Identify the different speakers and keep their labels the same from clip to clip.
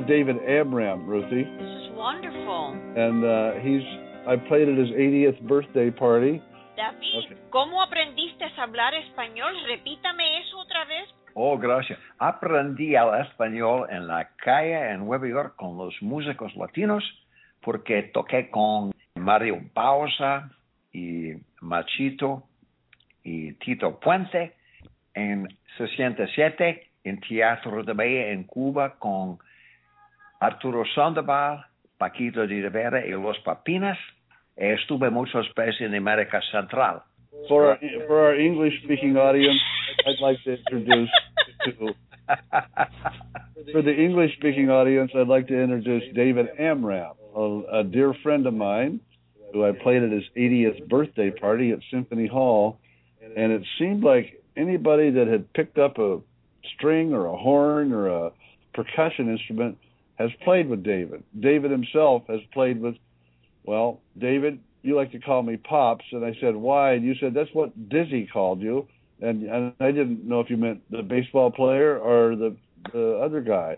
Speaker 1: David Amram, Ruthie.
Speaker 2: This is wonderful.
Speaker 1: And I played at his 80th birthday party.
Speaker 2: David, ¿cómo aprendiste a hablar español? Repítame eso otra vez.
Speaker 3: Oh, gracias. Aprendí el español en la calle en Nueva York con los músicos latinos porque toqué con Mario Bauza y Machito y Tito Puente en 67 en Teatro de Bahía en Cuba con Arturo Sandoval, Paquito de Rivera y Los Papinas. Estuve muchas veces en América Central.
Speaker 1: For our English-speaking audience, I'd like to introduce for the English-speaking audience, I'd like to introduce David Amram, a dear friend of mine who I played at his 80th birthday party at Symphony Hall, and it seemed like anybody that had picked up a string or a horn or a percussion instrument has played with David. David himself has played with, well, David, you like to call me Pops, and I said, why? And you said, that's what Dizzy called you, and I didn't know if you meant the baseball player or the other guy.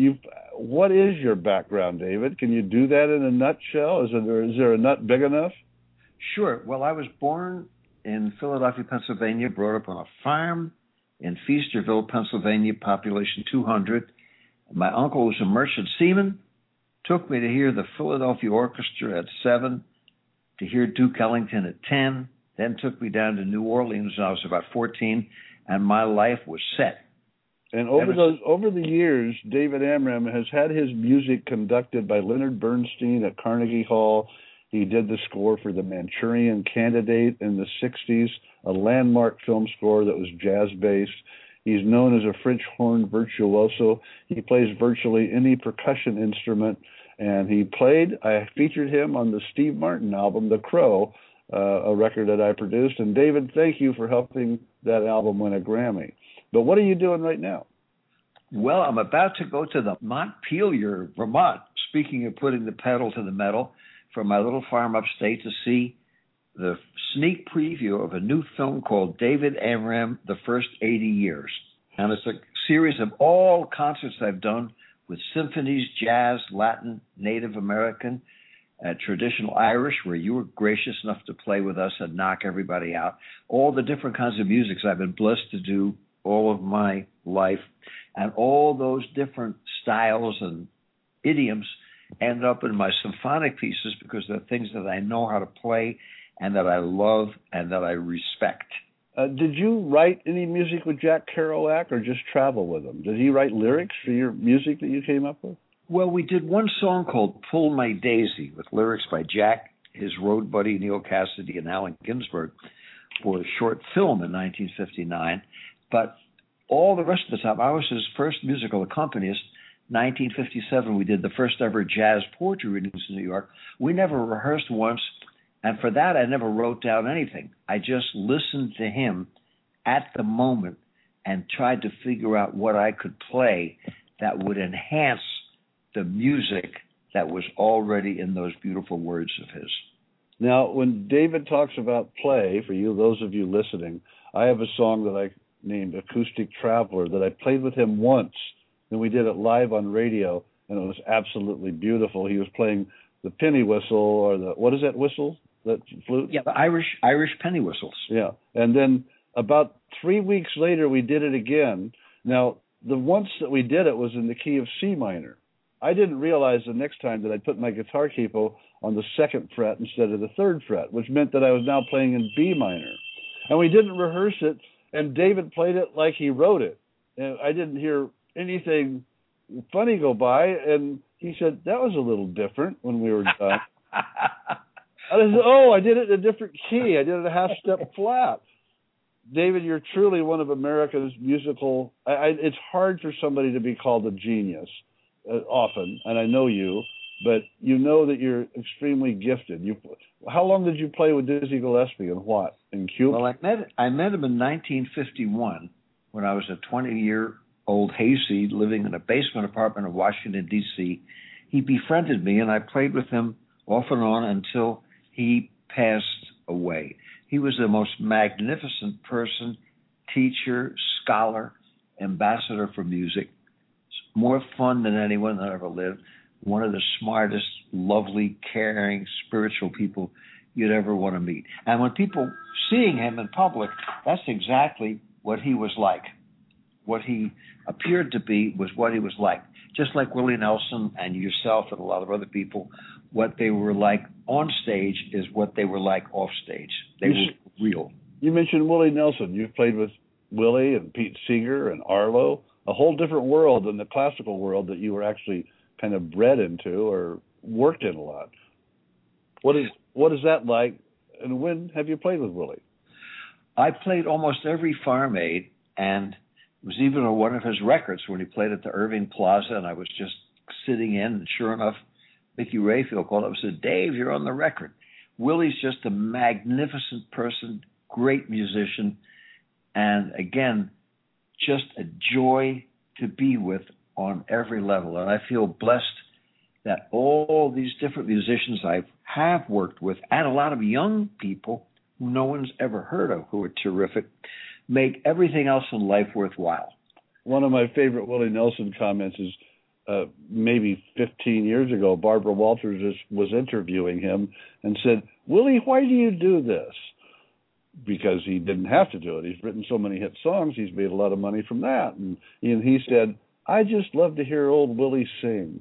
Speaker 1: What is your background, David? Can you do that in a nutshell? Is there a nut big enough?
Speaker 3: Sure. Well, I was born in Philadelphia, Pennsylvania, brought up on a farm in Feasterville, Pennsylvania, population 200. My uncle was a merchant seaman, took me to hear the Philadelphia Orchestra at 7, to hear Duke Ellington at 10, then took me down to New Orleans when I was about 14, and my life was set.
Speaker 1: And over the years, David Amram has had his music conducted by Leonard Bernstein at Carnegie Hall. He did the score for The Manchurian Candidate in the 60s, a landmark film score that was jazz-based. He's known as a French horn virtuoso. He plays virtually any percussion instrument, and I featured him on the Steve Martin album, The Crow, a record that I produced. And David, thank you for helping that album win a Grammy. But what are you doing right now?
Speaker 3: Well, I'm about to go to the Montpelier, Vermont, speaking of putting the pedal to the metal, from my little farm upstate to see the sneak preview of a new film called David Amram, The First 80 Years. And it's a series of all concerts I've done with symphonies, jazz, Latin, Native American, traditional Irish, where you were gracious enough to play with us and knock everybody out. All the different kinds of musics I've been blessed to do all of my life. And all those different styles and idioms end up in my symphonic pieces because they're things that I know how to play and that I love and that I respect.
Speaker 1: Did you write any music with Jack Kerouac or just travel with him? Did he write lyrics for your music that you came up with?
Speaker 3: Well, we did one song called Pull My Daisy with lyrics by Jack, his road buddy Neil Cassidy, and Allen Ginsberg for a short film in 1959. But all the rest of the time, I was his first musical accompanist. 1957, we did the first ever jazz poetry readings in New York. We never rehearsed once, and for that, I never wrote down anything. I just listened to him at the moment and tried to figure out what I could play that would enhance the music that was already in those beautiful words of his.
Speaker 1: Now, when David talks about play, for you, those of you listening, I have a song that I named Acoustic Traveler that I played with him once, and we did it live on radio, and it was absolutely beautiful. He was playing the penny whistle, or what is that whistle? That flute?
Speaker 3: Yeah, the Irish penny whistles.
Speaker 1: Yeah, and then about 3 weeks later, we did it again. Now, the once that we did it was in the key of C minor. I didn't realize the next time that I'd put my guitar capo on the 2nd fret instead of the 3rd fret, which meant that I was now playing in B minor. And we didn't rehearse it, and David played it like he wrote it. And I didn't hear anything funny go by, and he said, that was a little different when we were done. I said, I did it in a different key. I did it a half step flat. David, you're truly one of America's musical... it's hard for somebody to be called a genius often, and I know you, but you know that you're extremely gifted. How long did you play with Dizzy Gillespie, and what? In Cuba?
Speaker 3: Well, I met him in 1951 when I was a 20-year-old hayseed living in a basement apartment in Washington, D.C. He befriended me, and I played with him off and on until he passed away. He was the most magnificent person, teacher, scholar, ambassador for music, more fun than anyone that ever lived. One of the smartest, lovely, caring, spiritual people you'd ever want to meet. And when people seeing him in public, that's exactly what he was like. What he appeared to be was what he was like. Just like Willie Nelson and yourself and a lot of other people, what they were like on stage is what they were like off stage. They were real.
Speaker 1: You mentioned Willie Nelson. You've played with Willie and Pete Seeger and Arlo, a whole different world than the classical world that you were actually kind of bred into or worked in a lot. What is that like, and when have you played with Willie?
Speaker 3: I played almost every Farm Aid, and it was even on one of his records when he played at the Irving Plaza, and I was just sitting in, and sure enough, Mickey Rayfield called up and said, "Dave, you're on the record." Willie's just a magnificent person, great musician, and again, just a joy to be with on every level. And I feel blessed that all these different musicians I have worked with, and a lot of young people who no one's ever heard of who are terrific, make everything else in life worthwhile.
Speaker 1: One of my favorite Willie Nelson comments is maybe 15 years ago, Barbara Walters was interviewing him and said, "Willie, why do you do this?" Because he didn't have to do it. He's written so many hit songs. He's made a lot of money from that. And he said, "I just love to hear old Willie sing."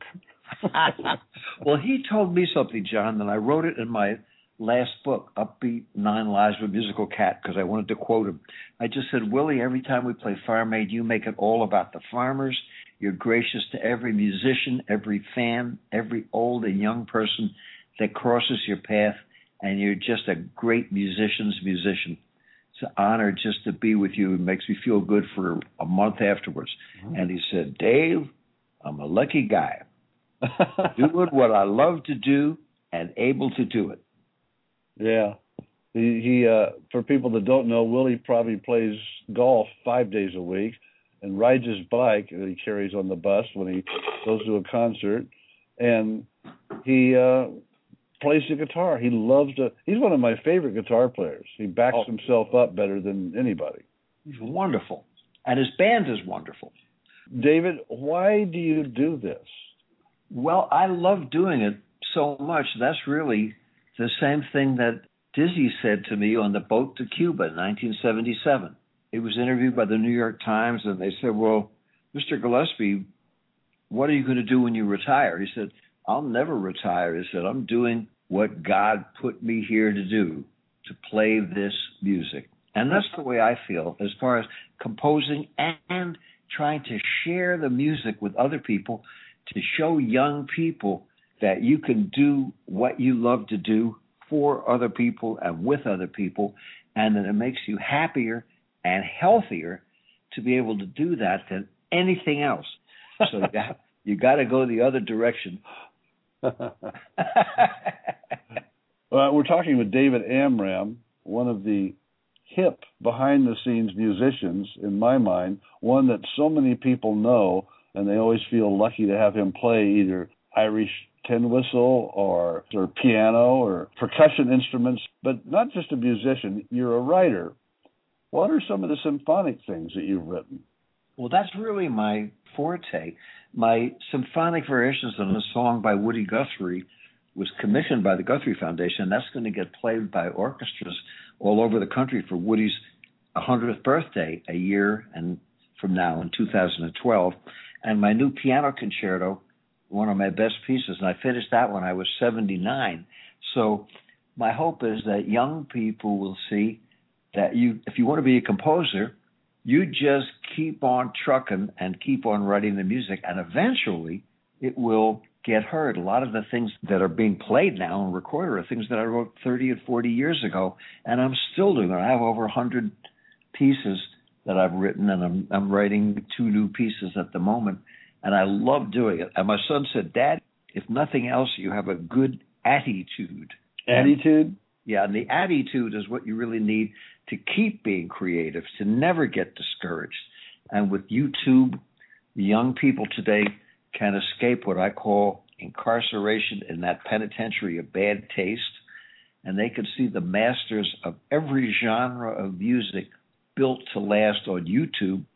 Speaker 3: Well, he told me something, John, and I wrote it in my last book, Upbeat 9 Lives of a Musical Cat, because I wanted to quote him. I just said, "Willie, every time we play Farm Aid, you make it all about the farmers. You're gracious to every musician, every fan, every old and young person that crosses your path, and you're just a great musician's musician. It's an honor just to be with you. It makes me feel good for a month afterwards." Mm-hmm. And he said, "Dave, I'm a lucky guy. Doing what I love to do and able to do it."
Speaker 1: Yeah. He for people that don't know, Willie probably plays golf 5 days a week and rides his bike that he carries on the bus when he goes to a concert. And he plays the guitar. He loves to. He's one of my favorite guitar players. He backs himself up better than anybody.
Speaker 3: He's wonderful. And his band is wonderful.
Speaker 1: David, why do you do this?
Speaker 3: Well, I love doing it so much. That's really the same thing that Dizzy said to me on the boat to Cuba in 1977. He was interviewed by the New York Times, and they said, "Well, Mr. Gillespie, what are you going to do when you retire?" He said, "I'll never retire." He said, "I'm doing what God put me here to do, to play this music." And that's the way I feel as far as composing and trying to share the music with other people, to show young people that you can do what you love to do for other people and with other people, and that it makes you happier and healthier to be able to do that than anything else. So you got to go the other direction.
Speaker 1: We're talking with David Amram, one of the hip, behind-the-scenes musicians, in my mind, one that so many people know, and they always feel lucky to have him play either Irish tin whistle or piano or percussion instruments, but not just a musician. You're a writer. What are some of the symphonic things that you've written?
Speaker 3: Well, that's really my forte. My symphonic variations on a song by Woody Guthrie was commissioned by the Guthrie Foundation, and that's going to get played by orchestras all over the country for Woody's 100th birthday a year and from now in 2012. And my new piano concerto, one of my best pieces, and I finished that when I was 79. So my hope is that young people will see that if you want to be a composer, you just keep on trucking and keep on writing the music, and eventually it will get heard. A lot of the things that are being played now and recorded are things that I wrote 30 and 40 years ago, and I'm still doing it. I have over 100 pieces that I've written, and I'm writing 2 new pieces at the moment, and I love doing it. And my son said, "Dad, if nothing else, you have a good attitude."
Speaker 1: Attitude?
Speaker 3: Yeah, and the attitude is what you really need to keep being creative, to never get discouraged. And with YouTube, young people today can escape what I call incarceration in that penitentiary of bad taste, and they can see the masters of every genre of music built to last on YouTube,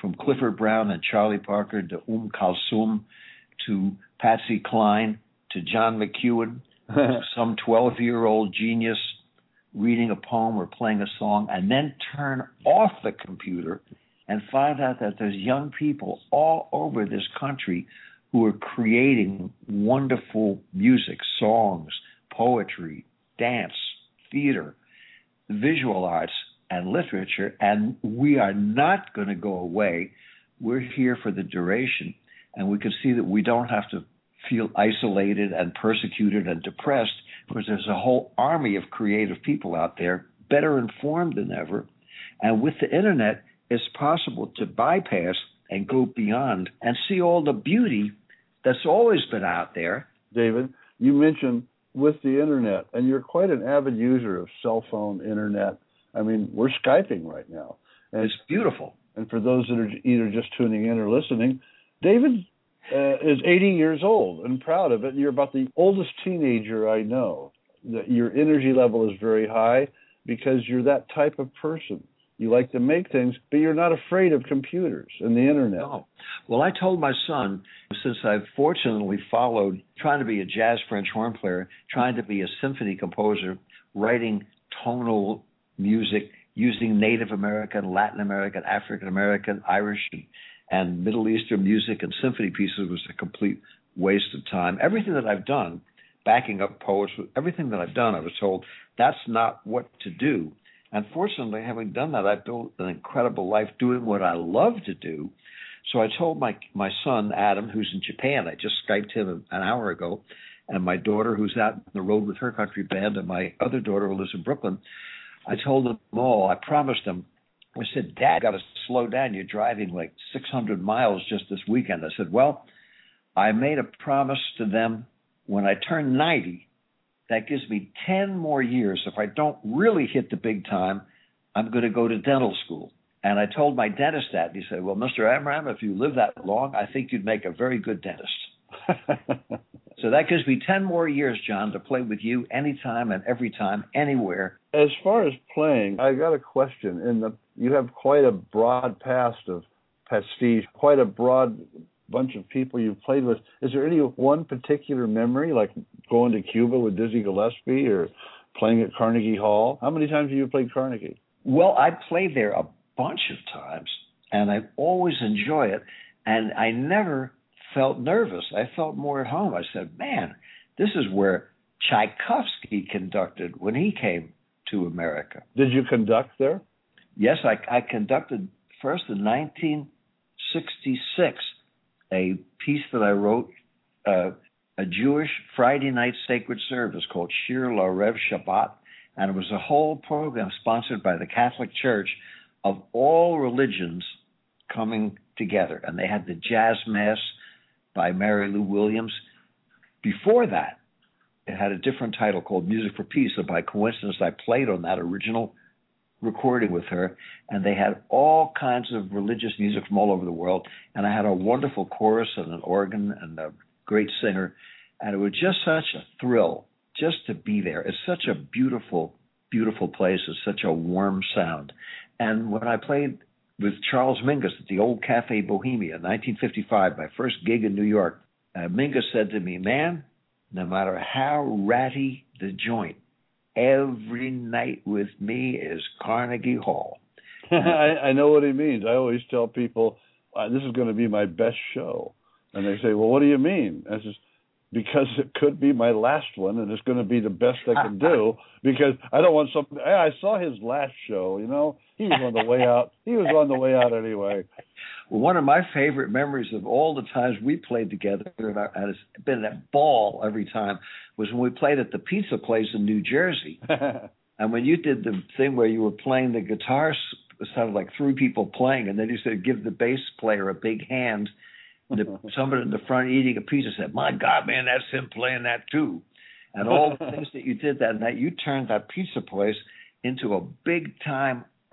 Speaker 3: from Clifford Brown and Charlie Parker to Kulthum to Patsy Cline to John McEwen, some 12-year-old genius reading a poem or playing a song, and then turn off the computer and find out that there's young people all over this country who are creating wonderful music, songs, poetry, dance, theater, visual arts, and literature, and we are not going to go away. We're here for the duration, and we can see that we don't have to feel isolated and persecuted and depressed, because there's a whole army of creative people out there, better informed than ever. And with the internet, it's possible to bypass and go beyond and see all the beauty that's always been out there.
Speaker 1: David, you mentioned with the internet, and you're quite an avid user of cell phone internet. I mean, we're Skyping right now. And
Speaker 3: it's beautiful.
Speaker 1: And for those that are either just tuning in or listening, David is 80 years old and proud of it. And you're about the oldest teenager I know. That your energy level is very high because you're that type of person. You like to make things, but you're not afraid of computers and the internet.
Speaker 3: No. Well, I told my son, since I've fortunately followed trying to be a jazz French horn player, trying to be a symphony composer, writing tonal music, using Native American, Latin American, African American, Irish, and Middle Eastern music and symphony pieces was a complete waste of time. Everything that I've done, backing up poets, everything that I've done, I was told that's not what to do. And fortunately, having done that, I've built an incredible life doing what I love to do. So I told my son, Adam, who's in Japan, I just Skyped him an hour ago, and my daughter, who's out on the road with her country band, and my other daughter, who lives in Brooklyn, I told them all, I promised them, I said, Dad, got to slow down. You're driving like 600 miles just this weekend. I said, well, I made a promise to them when I turn 90, that gives me 10 more years. If I don't really hit the big time, I'm going to go to dental school. And I told my dentist that. And he said, well, Mr. Amram, if you live that long, I think you'd make a very good dentist. So that gives me 10 more years, John, to play with you anytime and every time, anywhere.
Speaker 1: As far as playing, I got a question. You have quite a broad past of pastiche, quite a broad bunch of people you've played with. Is there any one particular memory, like going to Cuba with Dizzy Gillespie or playing at Carnegie Hall? How many times have you played Carnegie?
Speaker 3: Well, I played there a bunch of times, and I always enjoy it, and I never felt nervous. I felt more at home. I said, man, this is where Tchaikovsky conducted when he came to America.
Speaker 1: Did you conduct there?
Speaker 3: Yes, I conducted first in 1966 a piece that I wrote, a Jewish Friday night sacred service called Shir L'Arev Shabbat, and it was a whole program sponsored by the Catholic Church of all religions coming together. And they had the Jazz Mass by Mary Lou Williams. Before that, it had a different title called Music for Peace. So by coincidence, I played on that original recording with her, and they had all kinds of religious music from all over the world. And I had a wonderful chorus and an organ and a great singer. And it was just such a thrill just to be there. It's such a beautiful, beautiful place. It's such a warm sound. And when I played with Charles Mingus at the old Cafe Bohemia in 1955, my first gig in New York, Mingus said to me, man, no matter how ratty the joint, every night with me is Carnegie Hall.
Speaker 1: I know what he means. I always tell people, this is going to be my best show. And they say, well, what do you mean? I says, because it could be my last one, and it's going to be the best I can do, because I don't want something. I saw his last show, you know. He was on the way out. He was on the way out anyway.
Speaker 3: Well, one of my favorite memories of all the times we played together, and it's been a ball every time, was when we played at the pizza place in New Jersey. And when you did the thing where you were playing the guitar, it sounded like three people playing, and then you said, give the bass player a big hand. Somebody in the front eating a pizza said, my God, man, that's him playing that too. And all the things that you did that night, you turned that pizza place into a big-time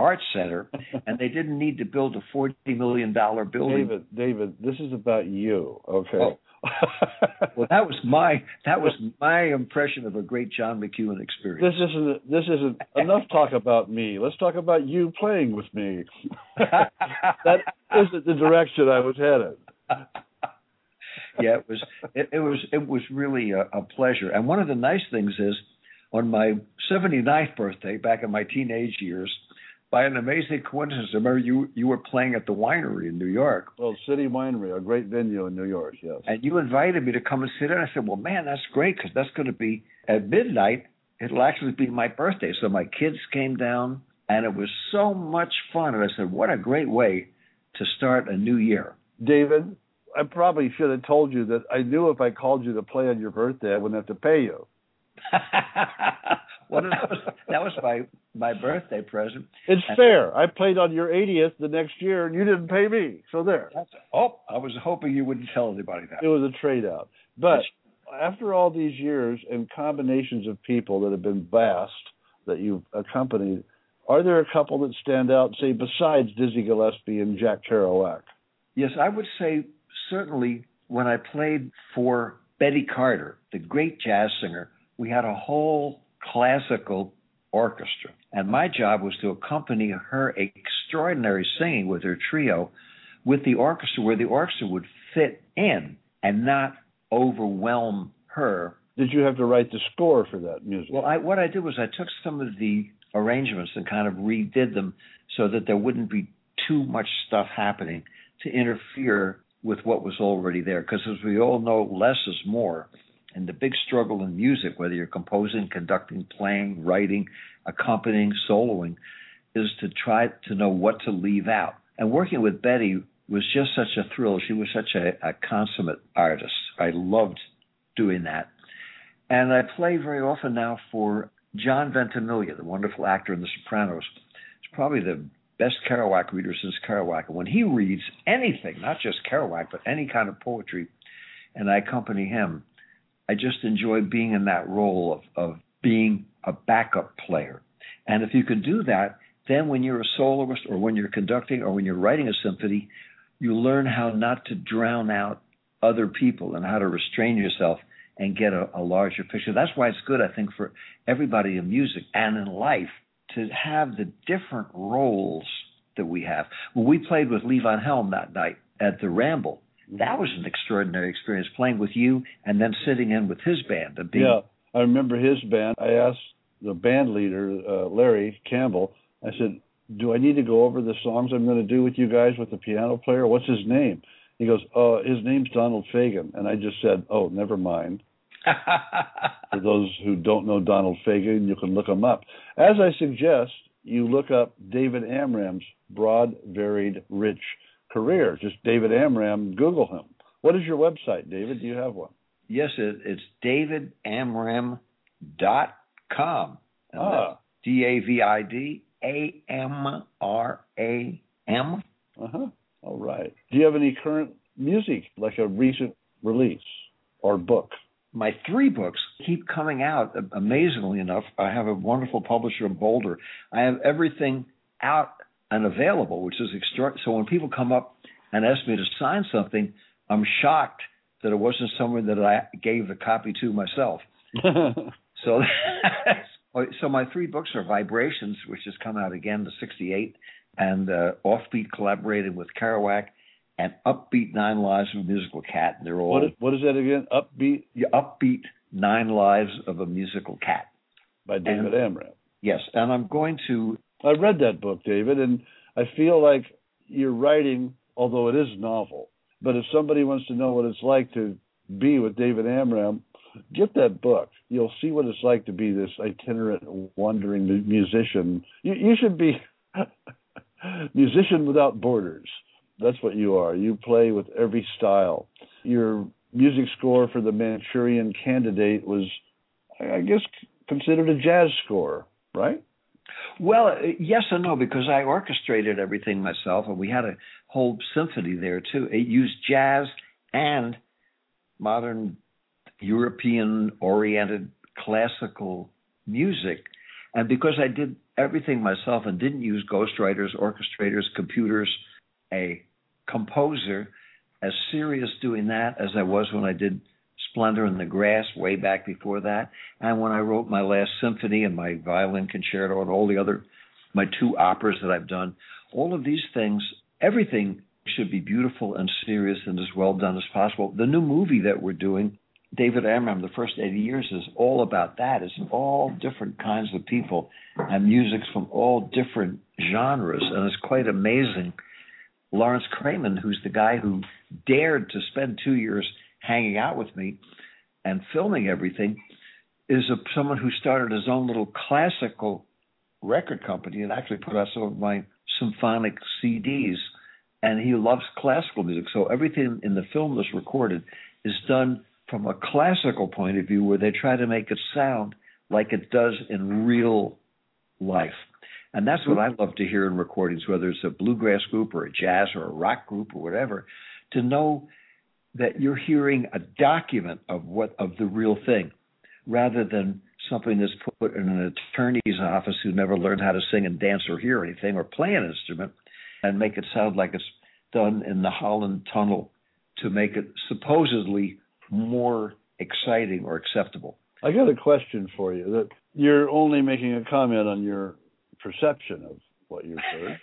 Speaker 3: Arts Center, and they didn't need to build a $40 million building.
Speaker 1: David, this is about you, okay?
Speaker 3: Oh. Well, that was my impression of a great John McEuen experience.
Speaker 1: This isn't enough talk about me. Let's talk about you playing with me. That isn't the direction I was headed.
Speaker 3: Yeah, it was really a pleasure. And one of the nice things is, on my 79th birthday, back in my teenage years, by an amazing coincidence, I remember you were playing at the winery in New York.
Speaker 1: Well, City Winery, a great venue in New York, yes.
Speaker 3: And you invited me to come and sit in. I said, well, man, that's great, because that's going to be at midnight. It'll actually be my birthday. So my kids came down, and it was so much fun. And I said, what a great way to start a new year.
Speaker 1: David, I probably should have told you that I knew if I called you to play on your birthday, I wouldn't have to pay you.
Speaker 3: Well, that was my birthday present.
Speaker 1: It's fair. I played on your 80th the next year, and you didn't pay me. So there.
Speaker 3: I was hoping you wouldn't tell anybody that.
Speaker 1: It was a trade-out. But after all these years and combinations of people that have been vast that you've accompanied, are there a couple that stand out, say, besides Dizzy Gillespie and Jack Kerouac?
Speaker 3: Yes, I would say certainly when I played for Betty Carter, the great jazz singer, we had a whole classical orchestra. And my job was to accompany her extraordinary singing with her trio with the orchestra, where the orchestra would fit in and not overwhelm her.
Speaker 1: Did you have to write the score for that music?
Speaker 3: Well, what I did was I took some of the arrangements and kind of redid them so that there wouldn't be too much stuff happening to interfere with what was already there. Because as we all know, less is more. And the big struggle in music, whether you're composing, conducting, playing, writing, accompanying, soloing, is to try to know what to leave out. And working with Betty was just such a thrill. She was such a consummate artist. I loved doing that. And I play very often now for John Ventimiglia, the wonderful actor in The Sopranos. He's probably the best Kerouac reader since Kerouac. And when he reads anything, not just Kerouac, but any kind of poetry, and I accompany him, I just enjoy being in that role of being a backup player. And if you can do that, then when you're a soloist or when you're conducting or when you're writing a symphony, you learn how not to drown out other people and how to restrain yourself and get a larger picture. That's why it's good, I think, for everybody in music and in life to have the different roles that we have. When we played with Lee Von Helm that night at the Ramble, that was an extraordinary experience, playing with you and then sitting in with his band.
Speaker 1: Yeah, I remember his band. I asked the band leader, Larry Campbell, I said, do I need to go over the songs I'm going to do with you guys with the piano player? What's his name? He goes, his name's Donald Fagen. And I just said, oh, never mind. For those who don't know Donald Fagen, you can look him up. As I suggest, you look up David Amram's broad, varied, rich career. Just David Amram, Google him. What is your website, David? Do you have one?
Speaker 3: Yes, it's davidamram.com. DAVIDAMRAM.
Speaker 1: All right. Do you have any current music, like a recent release or book?
Speaker 3: My 3 books keep coming out, amazingly enough. I have a wonderful publisher in Boulder. I have everything out and available, which is extraordinary. So when people come up and ask me to sign something, I'm shocked that it wasn't someone that I gave the copy to myself. So my 3 books are Vibrations, which has come out again to 68, and Offbeat collaborated with Kerouac, and Upbeat 9 Lives of a Musical Cat. They're all.
Speaker 1: What is that again? Upbeat?
Speaker 3: Yeah, Upbeat 9 Lives of a Musical Cat.
Speaker 1: By David Amram.
Speaker 3: Yes, and I'm going to.
Speaker 1: I read that book, David, and I feel like you're writing, although it is novel, but if somebody wants to know what it's like to be with David Amram, get that book. You'll see what it's like to be this itinerant, wandering musician. You should be musician without borders. That's what you are. You play with every style. Your music score for the Manchurian Candidate was, I guess, considered a jazz score, right?
Speaker 3: Well, yes and no, because I orchestrated everything myself, and we had a whole symphony there, too. It used jazz and modern European-oriented classical music, And because I did everything myself and didn't use ghostwriters, orchestrators, computers, a composer, as serious doing that as I was when I did Splendor in the Grass way back before that, and when I wrote my last symphony and my violin concerto and all the other, my 2 operas that I've done, all of these things, everything should be beautiful and serious and as well done as possible. The new movie that we're doing, David Amram, The First 80 Years, is all about that. It's all different kinds of people and musics from all different genres, and it's quite amazing. Lawrence Kramen, who's the guy who dared to spend 2 years hanging out with me and filming everything, is someone who started his own little classical record company and actually put out some of my symphonic CDs, and he loves classical music. So everything in the film that's recorded is done from a classical point of view, where they try to make it sound like it does in real life. And that's what I love to hear in recordings, whether it's a bluegrass group or a jazz or a rock group or whatever, to know that you're hearing a document of the real thing, rather than something that's put in an attorney's office who never learned how to sing and dance or hear anything or play an instrument, and make it sound like it's done in the Holland Tunnel to make it supposedly more exciting or acceptable.
Speaker 1: I got a question for you. That you're only making a comment on your perception of what you've heard,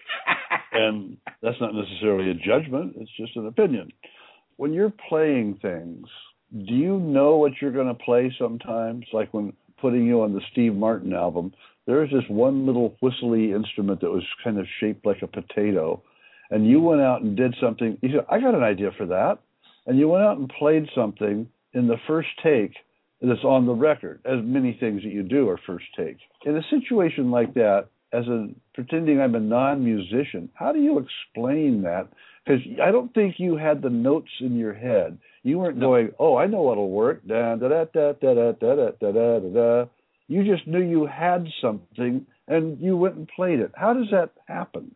Speaker 1: and that's not necessarily a judgment. It's just an opinion. When you're playing things, do you know what you're going to play sometimes? Like when putting you on the Steve Martin album, there was this one little whistly instrument that was kind of shaped like a potato, and you went out and did something. You said, I got an idea for that. And you went out and played something in the first take that's on the record, as many things that you do are first take. In a situation like that, pretending I'm a non-musician, how do you explain that? Because I don't think you had the notes in your head. You weren't going, oh, I know what'll work. Da da da da da da da da da da. You just knew you had something, and you went and played it. How does that happen?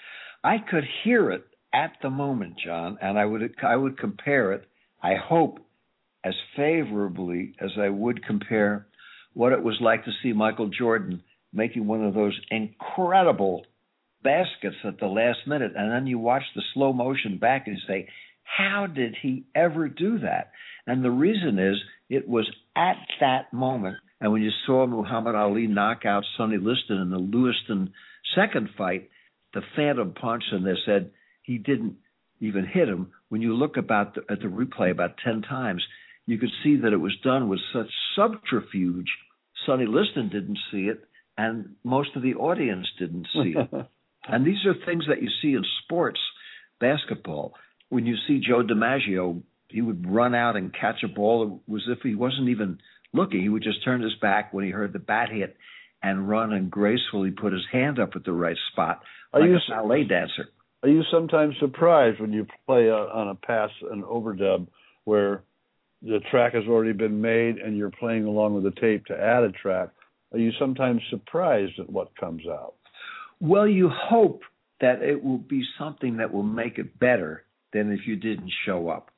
Speaker 3: I could hear it at the moment, John, and I would compare it, I hope, as favorably as I would compare what it was like to see Michael Jordan making one of those incredible baskets at the last minute, and then you watch the slow motion back and you say, how did he ever do that? And the reason is, it was at that moment, and when you saw Muhammad Ali knock out Sonny Liston in the Lewiston second fight, the phantom punch, and they said he didn't even hit him. When you look at the replay about 10 times, you could see that it was done with such subterfuge. Sonny Liston didn't see it, and most of the audience didn't see it. And these are things that you see in sports, basketball. When you see Joe DiMaggio, he would run out and catch a ball as if he wasn't even looking. He would just turn his back when he heard the bat hit and run and gracefully put his hand up at the right spot, like a ballet dancer.
Speaker 1: Are you sometimes surprised when you play on a pass, an overdub, where the track has already been made and you're playing along with the tape to add a track? Are you sometimes surprised at what comes out?
Speaker 3: Well, you hope that it will be something that will make it better than if you didn't show up.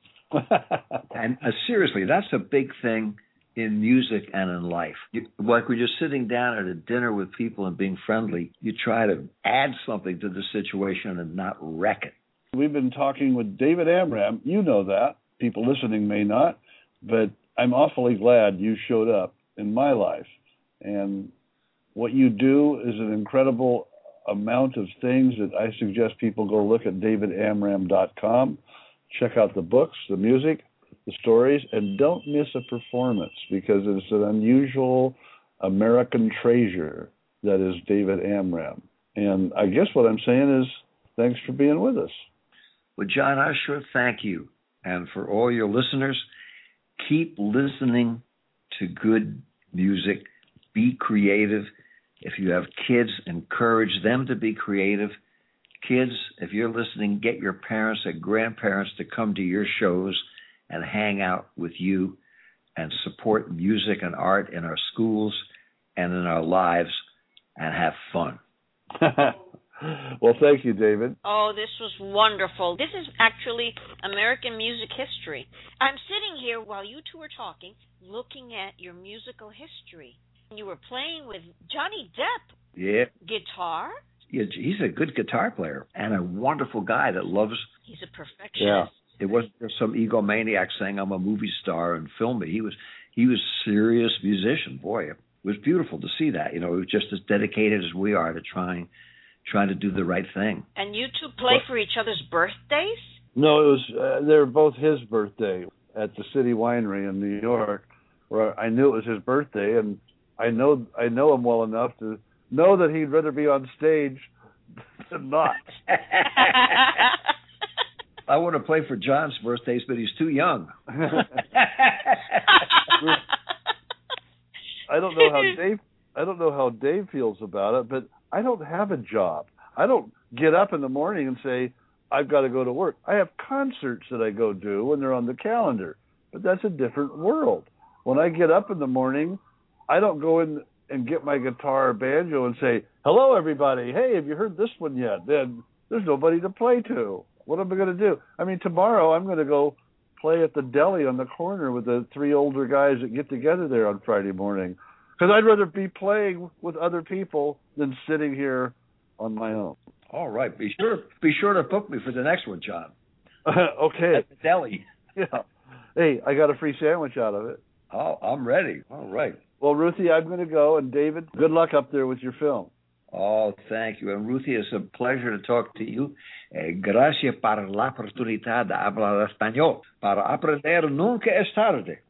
Speaker 3: And seriously, that's a big thing in music and in life. Like when you're sitting down at a dinner with people and being friendly, you try to add something to the situation and not wreck it.
Speaker 1: We've been talking with David Amram. You know that. People listening may not, but I'm awfully glad you showed up in my life. And what you do is an incredible amount of things that I suggest people go look at davidamram.com, check out the books, the music, the stories, and don't miss a performance, because it's an unusual American treasure that is David Amram. And I guess what I'm saying is thanks for being with us.
Speaker 3: Well, John, I sure thank you. And for all your listeners, keep listening to good music. Be creative. If you have kids, encourage them to be creative. Kids, if you're listening, get your parents and grandparents to come to your shows and hang out with you and support music and art in our schools and in our lives and have fun.
Speaker 1: Well, thank you, David.
Speaker 2: Oh, this was wonderful. This is actually American music history. I'm sitting here while you two are talking, looking at your musical history. You were playing with Johnny Depp.
Speaker 3: Yeah.
Speaker 2: Guitar?
Speaker 3: Yeah, he's a good guitar player and a wonderful guy that loves.
Speaker 2: He's a perfectionist.
Speaker 3: Yeah. It wasn't just some egomaniac saying I'm a movie star and film me. He was a serious musician. Boy, it was beautiful to see that. You know, he was just as dedicated as we are to trying to do the right thing.
Speaker 2: And you two play for each other's birthdays?
Speaker 1: No, it was they were both his birthday at the City Winery in New York, where I knew it was his birthday, and I know him well enough to know that he'd rather be on stage than not.
Speaker 3: I want to play for John's birthdays, but he's too young.
Speaker 1: I don't know how Dave feels about it, but I don't have a job. I don't get up in the morning and say, I've got to go to work. I have concerts that I go do when they're on the calendar, but that's a different world. When I get up in the morning, I don't go in and get my guitar or banjo and say, hello, everybody. Hey, have you heard this one yet? Then there's nobody to play to. What am I going to do? I mean, tomorrow I'm going to go play at the deli on the corner with the three older guys that get together there on Friday morning, because I'd rather be playing with other people than sitting here on my own.
Speaker 3: All right. Be sure to book me for the next one, John.
Speaker 1: Okay.
Speaker 3: At the deli.
Speaker 1: Yeah. Hey, I got a free sandwich out of it.
Speaker 3: Oh, I'm ready. All right.
Speaker 1: Well, Ruthie, I'm going to go. And David, good luck up there with your film.
Speaker 3: Oh, thank you. And Ruthie, it's a pleasure to talk to you. Gracias por la oportunidad de hablar español. Para aprender nunca es tarde.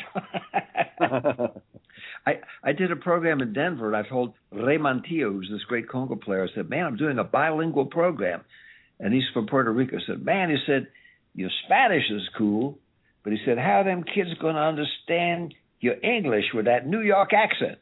Speaker 3: I did a program in Denver, and I told Ray Montillo, who's this great conga player, I said, man, I'm doing a bilingual program. And he's from Puerto Rico. I said, man, he said, your Spanish is cool, but he said, how are them kids going to understand your English with that New York accent?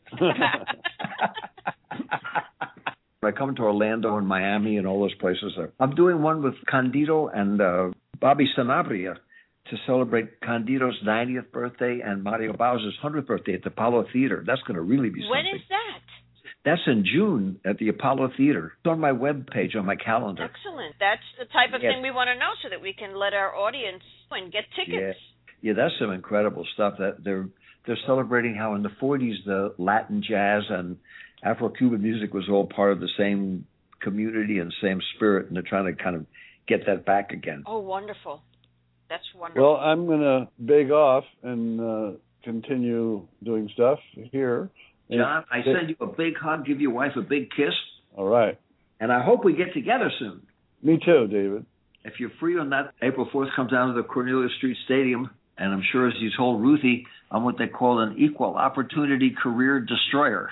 Speaker 3: I come to Orlando and Miami and all those places. I'm doing one with Candido and Bobby Sanabria to celebrate Candido's 90th birthday and Mario Bowser's 100th birthday at the Apollo Theater. That's going to really be something.
Speaker 2: When is that?
Speaker 3: That's in June at the Apollo Theater. It's on my webpage, on my calendar.
Speaker 2: Excellent. That's the type of thing we want to know so that we can let our audience know and get tickets.
Speaker 3: Yeah, that's some incredible stuff. That they're celebrating how in the 40s the Latin jazz and Afro-Cuban music was all part of the same community and same spirit, and they're trying to kind of get that back again.
Speaker 2: Oh, wonderful. That's wonderful.
Speaker 1: Well, I'm going to beg off and continue doing stuff here.
Speaker 3: John, I send you a big hug, give your wife a big kiss.
Speaker 1: All right.
Speaker 3: And I hope we get together soon.
Speaker 1: Me too, David.
Speaker 3: If you're free on that, April 4th, come down to the Cornelius Street Stadium. And I'm sure, as you told Ruthie, I'm what they call an equal opportunity career destroyer.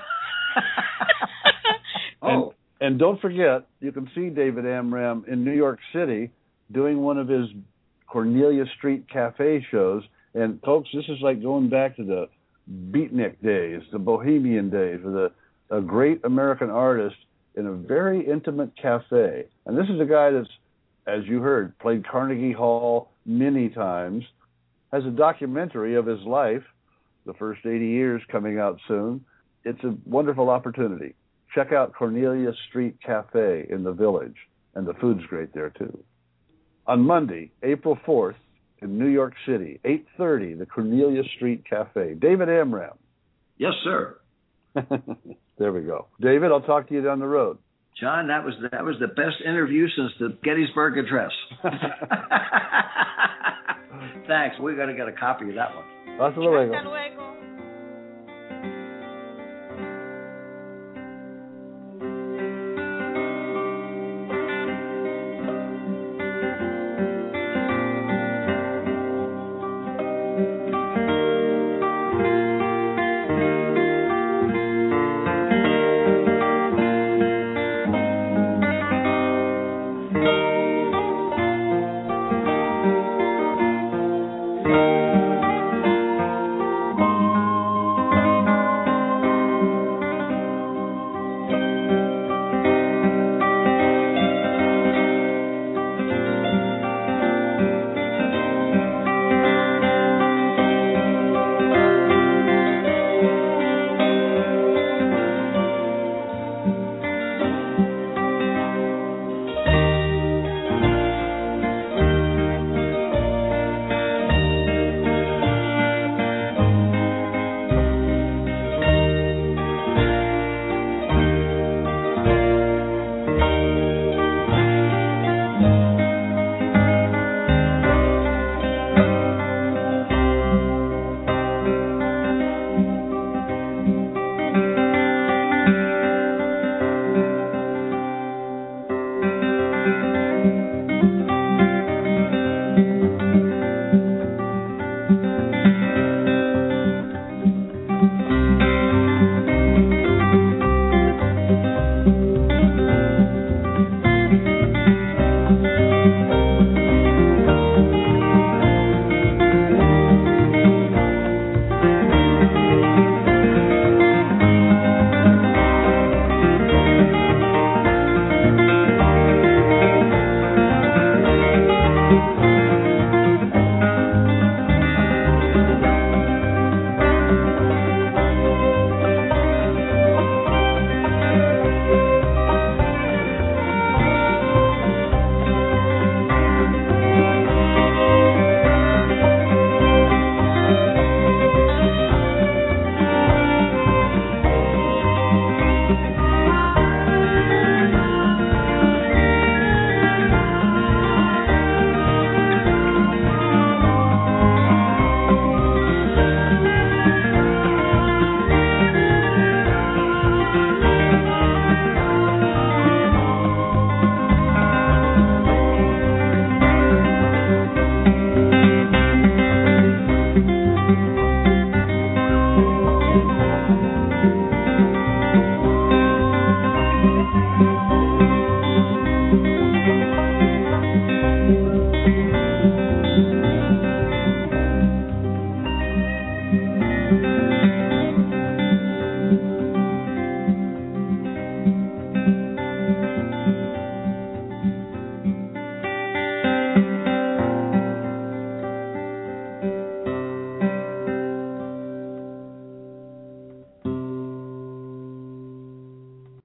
Speaker 1: And don't forget, you can see David Amram in New York City doing one of his Cornelia Street Cafe shows. And, folks, this is like going back to the beatnik days, the bohemian days, with a great American artist in a very intimate cafe. And this is a guy that's, as you heard, played Carnegie Hall many times, has a documentary of his life, the first 80 years, coming out soon. It's a wonderful opportunity. Check out Cornelia Street Cafe in the Village, and the food's great there, too. On Monday, April 4th, in New York City, 8:30, the Cornelia Street Cafe. David Amram.
Speaker 3: Yes, sir.
Speaker 1: There we go. David, I'll talk to you down the road.
Speaker 3: John, that was the best interview since the Gettysburg Address. Thanks. We got to get a copy of that one.
Speaker 1: Hasta luego.
Speaker 2: Hasta luego.